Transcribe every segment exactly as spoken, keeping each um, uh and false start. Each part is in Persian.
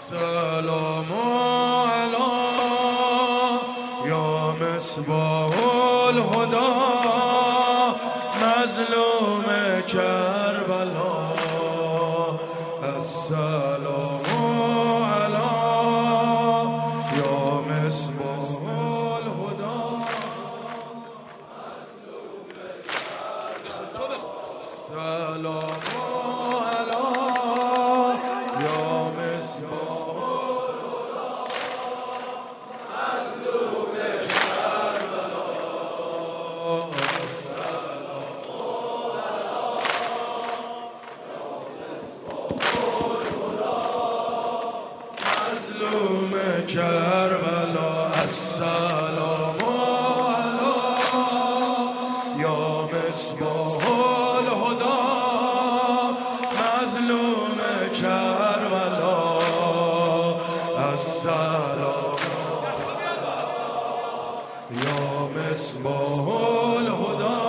سلام علی یا مصباح الهدى مظلوم کربلا. السلام علی یا مصباح الهدى سلام کربلا. السلام علی یا مصباح الهدى مظلوم کربلا. السلام یا مصباح الهدى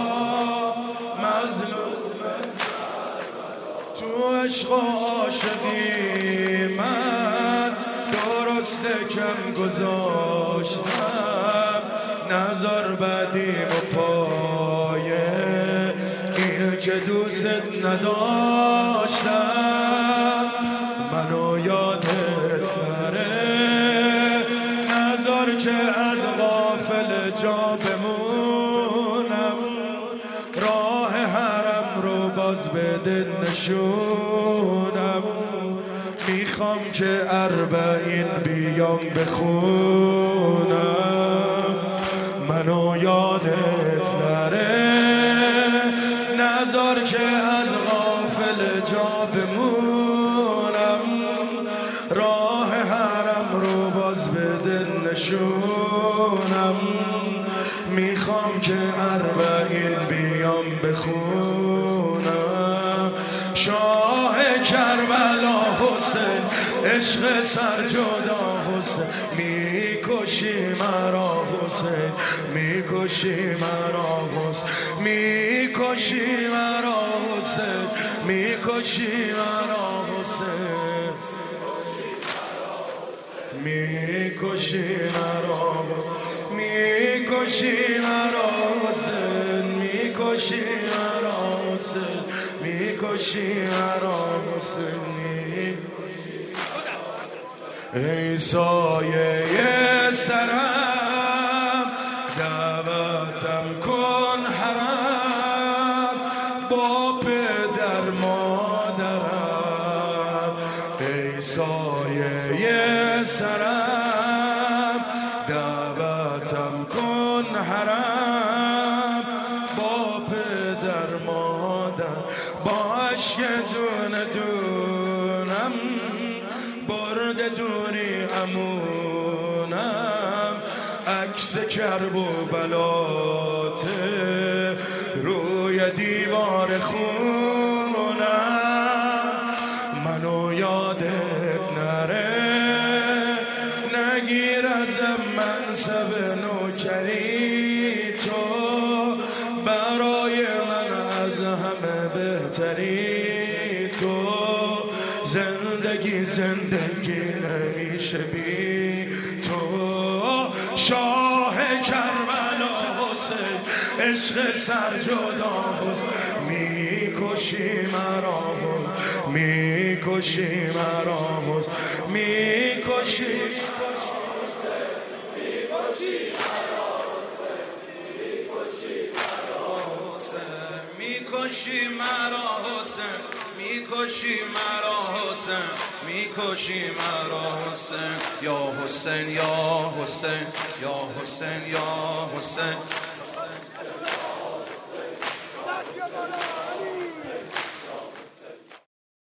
مظلوم کربلا. تو عشق عاشقی من درسته کم گذاشتم نظر بدیم و پایه این که دوست نداشتم منو یادت نره نظر که از غافل جا بمونم راه حرم رو باز بده نشونم میخوام که اربعین بیام بخونم منو یادت نره نظر که از غافل جا بمونم راه حرم رو باز بده نشونم میخوام که اربعین بیام بخونم. شاه کربلا حسین عشق سر جدا حسین میکشی مرا حسین میکشی مرا حسین میکشی مرا حسین میکشی مرا حسین میکشی مرا میکشی مرا حسین میکشی مرا حسین میکشی مرا حسین. ای سایه سرم دعوتم کن حرم با پدر مادرم. ای سایه سرم دعوتم کن حرم با پدر مادر با عشق دونه دونم برد دوری امونم عکس کرب و بلاته روی دیوار خونم منو یادت نره نگیر ازم منصب نوکری تو برای من از همه بهتری تو زندگی زندگی نمیشه بی تو. شاه کربلا حسین عشق سر جدا حسین میکشی مرا میکشی مرا حسین میکشی میکشی مرا حسین میکشی مرا حسین میکشی مرا حسین یا حسین یا حسین یا حسین یا حسین.